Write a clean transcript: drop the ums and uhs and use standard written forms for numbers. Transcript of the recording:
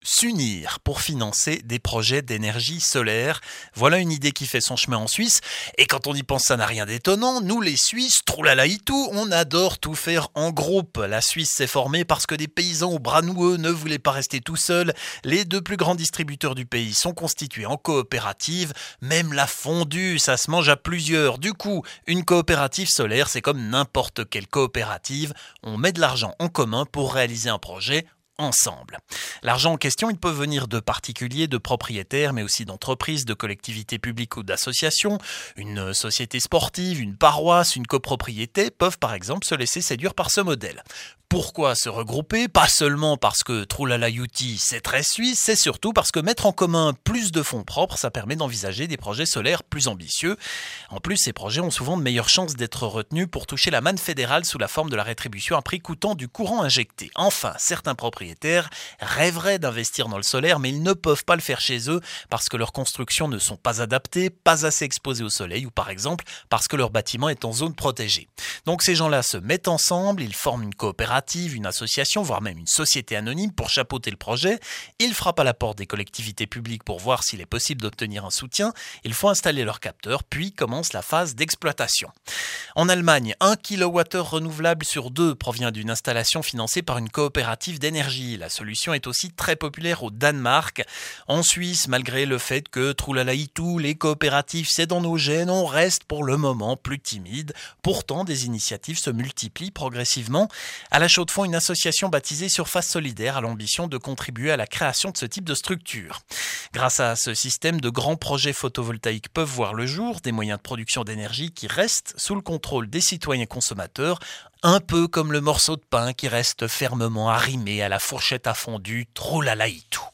s'unir pour financer des projets d'énergie solaire. Voilà une idée qui fait son chemin en Suisse. Et quand on y pense, ça n'a rien d'étonnant. Nous, les Suisses, troulala-itou, on adore tout faire en groupe. La Suisse s'est formée parce que des paysans aux bras noueux ne voulaient pas rester tout seuls. Les deux plus grands distributeurs du pays sont constitués en coopérative. Même la fondue, ça se mange à plusieurs. Du coup, une coopérative solaire, c'est comme n'importe quelle coopérative. On met de l'argent en commun pour réaliser un projet ensemble. L'argent en question, il peut venir de particuliers, de propriétaires, mais aussi d'entreprises, de collectivités publiques ou d'associations. Une société sportive, une paroisse, une copropriété peuvent par exemple se laisser séduire par ce modèle. Pourquoi se regrouper? Pas seulement parce que Troulala Youti, c'est très suisse, c'est surtout parce que mettre en commun plus de fonds propres, ça permet d'envisager des projets solaires plus ambitieux. En plus, ces projets ont souvent de meilleures chances d'être retenus pour toucher la manne fédérale sous la forme de la rétribution à prix coûtant du courant injecté. Enfin, certains propriétaires rêveraient d'investir dans le solaire, mais ils ne peuvent pas le faire chez eux parce que leurs constructions ne sont pas adaptées, pas assez exposées au soleil ou par exemple parce que leur bâtiment est en zone protégée. Donc ces gens-là se mettent ensemble, ils forment une coopérative, une association, voire même une société anonyme pour chapeauter le projet. Ils frappent à la porte des collectivités publiques pour voir s'il est possible d'obtenir un soutien. Il faut installer leurs capteurs, puis commence la phase d'exploitation. En Allemagne, 1 kWh renouvelable sur 2 provient d'une installation financée par une coopérative d'énergie. La solution est aussi très populaire au Danemark. En Suisse, malgré le fait que troulalaïtou, les coopératives, c'est dans nos gènes, on reste pour le moment plus timide. Pourtant, des initiatives se multiplient progressivement. À la Chaux-de-Fonds, une association baptisée Surface Solidaire a l'ambition de contribuer à la création de ce type de structure. Grâce à ce système, de grands projets photovoltaïques peuvent voir le jour, des moyens de production d'énergie qui restent sous le contrôle des citoyens consommateurs, un peu comme le morceau de pain qui reste fermement arrimé à la fourchette à fondue troulalaïtou.